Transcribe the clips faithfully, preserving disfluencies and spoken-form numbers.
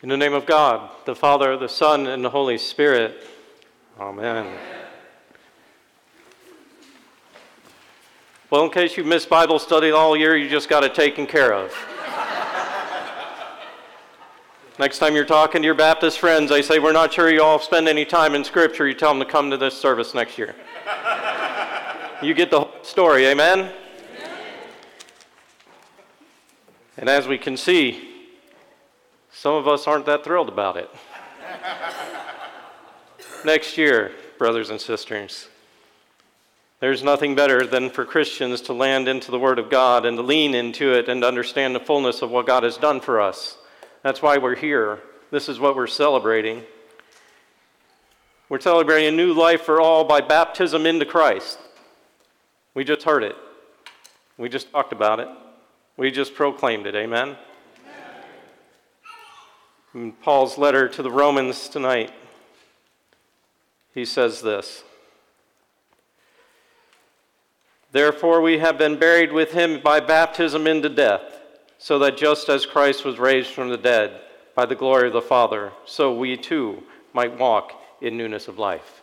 In the name of God, the Father, the Son, and the Holy Spirit. Amen. Amen. Well, in case you missed Bible study all year, you just got it taken care of. Next time you're talking to your Baptist friends, they say, we're not sure you all spend any time in Scripture, you tell them to come to this service next year. You get the whole story, amen? Amen? And as we can see, some of us aren't that thrilled about it. Next year, brothers and sisters, there's nothing better than for Christians to land into the Word of God and to lean into it and to understand the fullness of what God has done for us. That's why we're here. This is what we're celebrating. We're celebrating a new life for all by baptism into Christ. We just heard it. We just talked about it. We just proclaimed it. Amen? In Paul's letter to the Romans tonight, he says this: Therefore we have been buried with him by baptism into death, so that just as Christ was raised from the dead by the glory of the Father, so we too might walk in newness of life.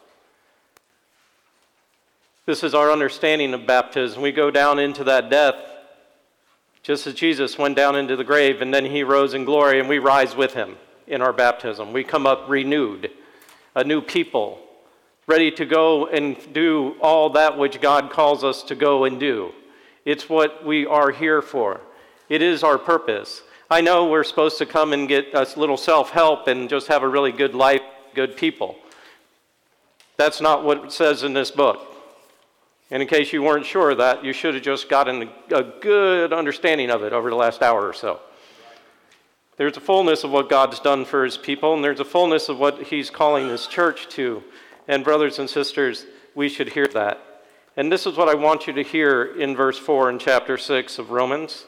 This is our understanding of baptism. We go down into that death, just as Jesus went down into the grave and then he rose in glory, and we rise with him in our baptism. We come up renewed, a new people, ready to go and do all that which God calls us to go and do. It's what we are here for. It is our purpose. I know we're supposed to come and get a little self-help and just have a really good life, good people. That's not what it says in this book. And in case you weren't sure of that, you should have just gotten a good understanding of it over the last hour or so. There's a fullness of what God's done for his people, and there's a fullness of what he's calling his church to. And brothers and sisters, we should hear that. And this is what I want you to hear in verse four in chapter six of Romans.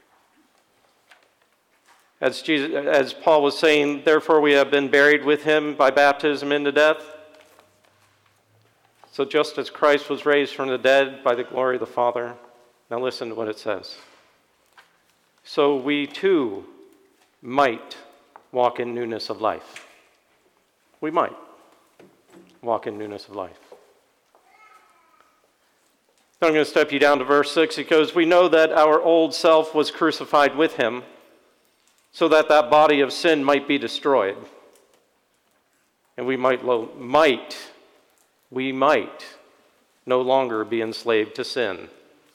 As, Jesus, as Paul was saying, therefore we have been buried with him by baptism into death. So just as Christ was raised from the dead by the glory of the Father. Now listen to what it says. So we too might walk in newness of life. We might walk in newness of life. I'm going to step you down to verse six. It goes, we know that our old self was crucified with him, so that that body of sin might be destroyed. And we might, lo- might, we might no longer be enslaved to sin.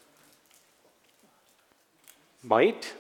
Might?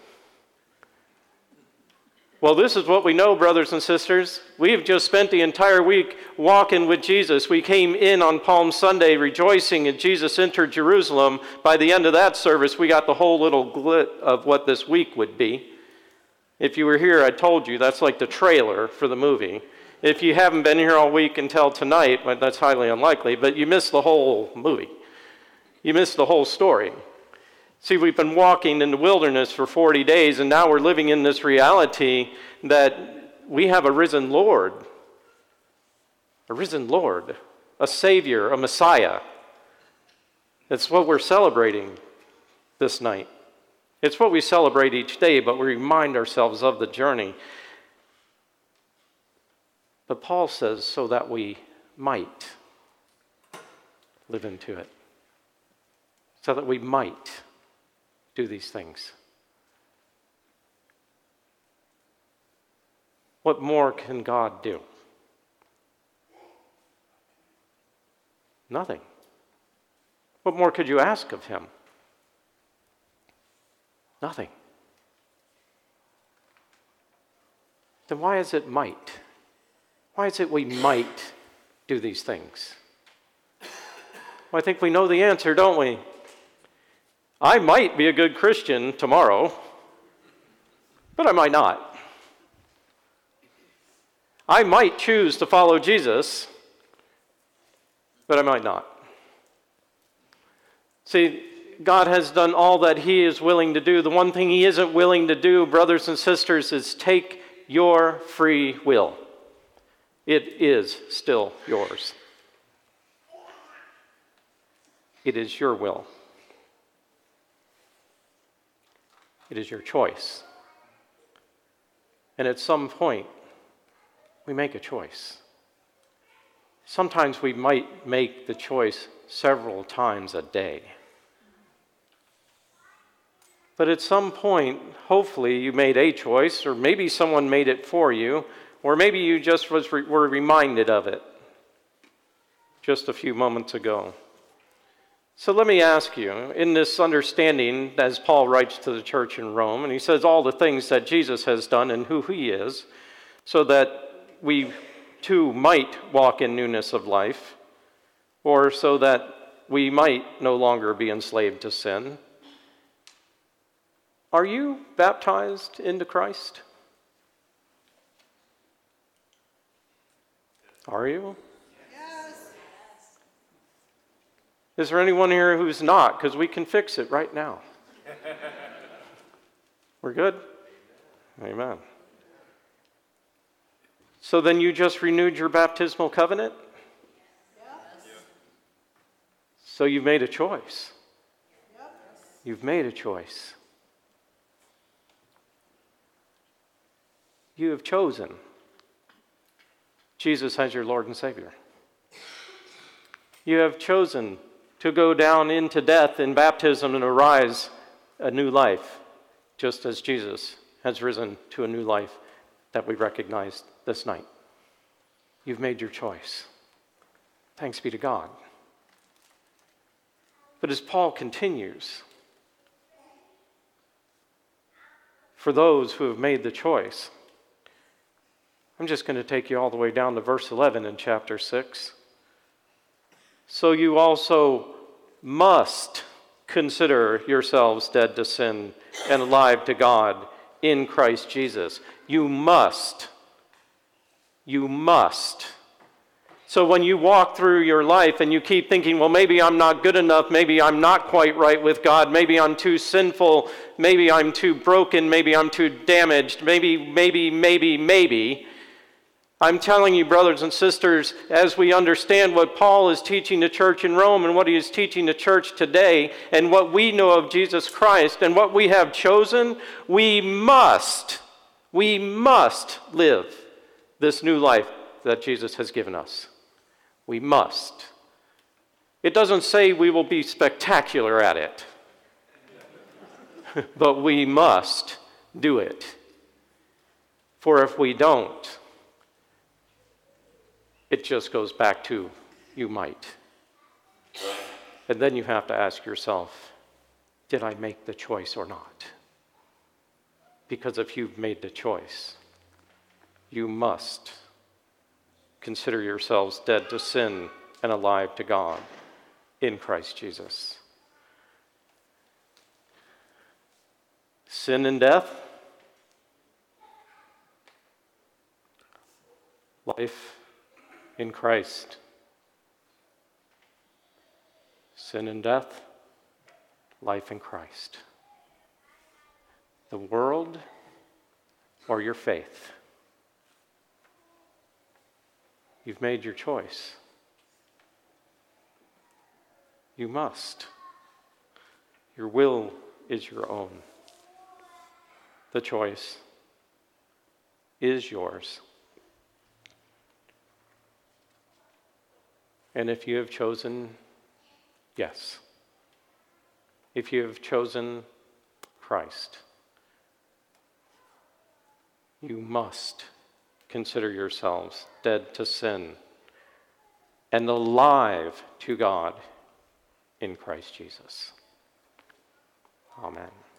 Well, this is what we know, brothers and sisters. We've just spent the entire week walking with Jesus. We came in on Palm Sunday rejoicing as Jesus entered Jerusalem. By the end of that service, we got the whole little glit of what this week would be. If you were here, I told you that's like the trailer for the movie. If you haven't been here all week until tonight, well, that's highly unlikely, but you missed the whole movie. You missed the whole story. See, we've been walking in the wilderness for forty days, and now we're living in this reality that we have a risen Lord. A risen Lord. A Savior, a Messiah. That's what we're celebrating this night. It's what we celebrate each day, but we remind ourselves of the journey. But Paul says, so that we might live into it. So that we might do these things. What more can God do? Nothing. What more could you ask of him? Nothing. Then why is it might? Why is it we might do these things? Well, I think we know the answer, don't we? I might be a good Christian tomorrow, but I might not. I might choose to follow Jesus, but I might not. See, God has done all that he is willing to do. The one thing he isn't willing to do, brothers and sisters, is take your free will. It is still yours. It is your will. It is your choice. And at some point, we make a choice. Sometimes we might make the choice several times a day. But at some point, hopefully you made a choice, or maybe someone made it for you, or maybe you just was re- were reminded of it just a few moments ago. So let me ask you, in this understanding, as Paul writes to the church in Rome, and he says all the things that Jesus has done and who he is, so that we too might walk in newness of life, or so that we might no longer be enslaved to sin. Are you baptized into Christ? Are you? Yes. Is there anyone here who's not? Because we can fix it right now. We're good? Amen. So then you just renewed your baptismal covenant? Yes. So you've made a choice. Yep. You've made a choice. You have chosen Jesus as your Lord and Savior. You have chosen to go down into death in baptism and arise a new life, just as Jesus has risen to a new life that we recognize this night. You've made your choice. Thanks be to God. But as Paul continues, for those who have made the choice, I'm just going to take you all the way down to verse eleven in chapter six. So you also must consider yourselves dead to sin and alive to God in Christ Jesus. You must. You must. So when you walk through your life and you keep thinking, well, maybe I'm not good enough, maybe I'm not quite right with God, maybe I'm too sinful, maybe I'm too broken, maybe I'm too damaged, maybe, maybe, maybe, maybe. I'm telling you, brothers and sisters, as we understand what Paul is teaching the church in Rome and what he is teaching the church today, and what we know of Jesus Christ and what we have chosen, we must, we must live this new life that Jesus has given us. We must. It doesn't say we will be spectacular at it, but we must do it. For if we don't, it just goes back to, you might. And then you have to ask yourself, did I make the choice or not? Because if you've made the choice, you must consider yourselves dead to sin and alive to God in Christ Jesus. Sin and death, life in Christ. Sin and death, life in Christ. The world or your faith. You've made your choice. You must. Your will is your own. The choice is yours. And if you have chosen yes, if you have chosen Christ, you must consider yourselves dead to sin and alive to God in Christ Jesus. Amen.